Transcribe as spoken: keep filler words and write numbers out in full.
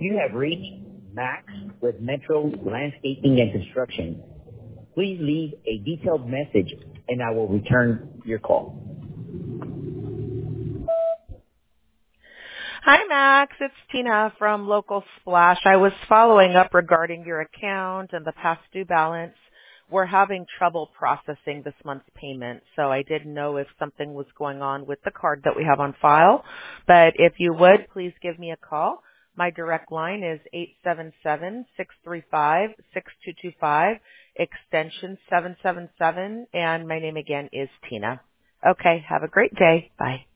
You have reached Max with Metro Landscaping and Construction. Please leave a detailed message and I will return your call. Hi, Max. It's Tina from Local Splash. I was following up regarding your account and the past due balance. We're having trouble processing this month's payment, so I didn't know if something was going on with the card that we have on file. But if you would, please give me a call. My direct line is eight seven seven, six three five, six two two five, extension seven seven seven, and my name again is Tina. Okay, have a great day. Bye.